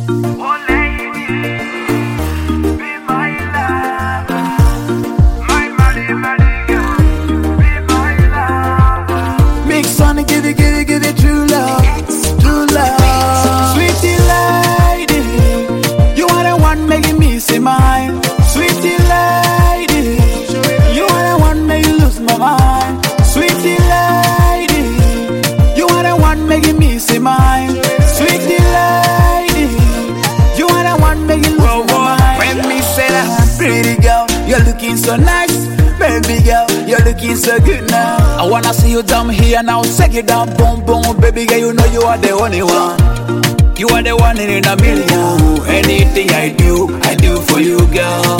Oh lady, be my lover. My money girl, be my lover. Mix on it, give it true love, true love. Sweetie lady, you are the one making me say mine. Sweetie lady, you are the one making lose my mind. Sweetie lady, you are the one making me say mine. Sweetie lady, you are the one making lose my mind. When me say that, pretty girl, you're looking so nice. Baby girl, you're looking so good now. I wanna see you down here now. Take it down, boom, boom. Baby girl, you know you are the only one. You are the one in a million. Anything I do for you, girl.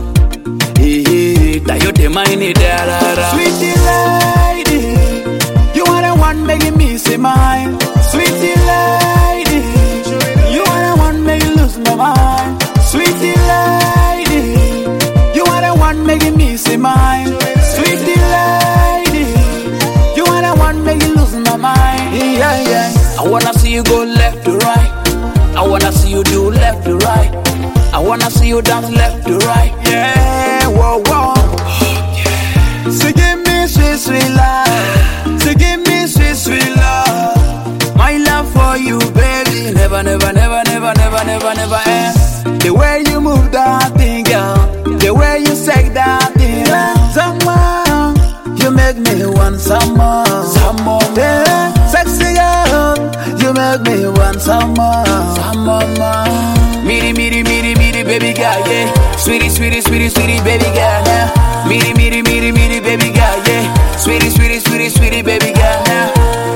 That you demand it, Sweetie lady, you are the one making me say mine. Sweetie lady, you are the one making lose my mind. Sweetie lady, you are the one making me say mine. Sweetie lady, you are the one making lose my mind. Yeah, yeah. I wanna see you go left to right. I wanna see you do left to right. I wanna see you dance left to right. Yeah, whoa, whoa. So give me sweet, sweet love. So give me sweet, sweet love. My love for you, baby, never, never, never, never, never, never, never end. The way you move that thing, girl. The way you say that thing, someone, you make me want some more, some more. Yeah, sexy girl, you make me want some more. Meaty, baby girl, yeah. Sweetie, baby girl, yeah. Meaty, baby girl, yeah. Sweetie, baby girl, yeah.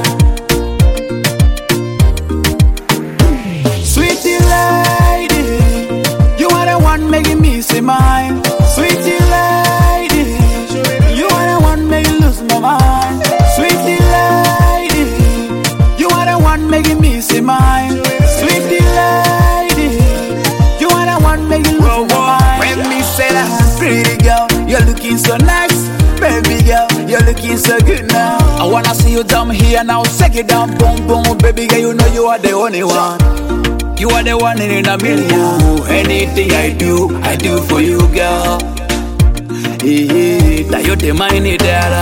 Sweetie lady, you are the one making me say mine. Sweetie lady, you are the one making lose my mind. Sweetie lady, you are the one making me say mine. Sweetie lady, you are the one making lose my mind. When me say that, pretty girl, you're looking so nice. Baby girl, you're looking so good now. I wanna see you down here now. Take it down, boom, boom. Baby girl, you know you are the only one. You are the one in a million. Anything I do for you, girl. That you demand it,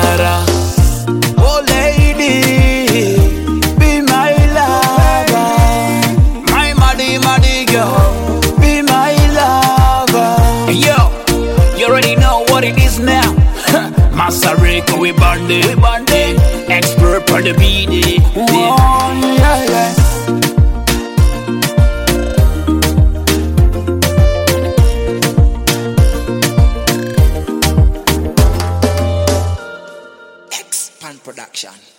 Oh lady, be my lover. My money girl, be my lover. Yo, you already know what it is now. Masareko, we banding. Expert for the beat. Yeah. Pan Production.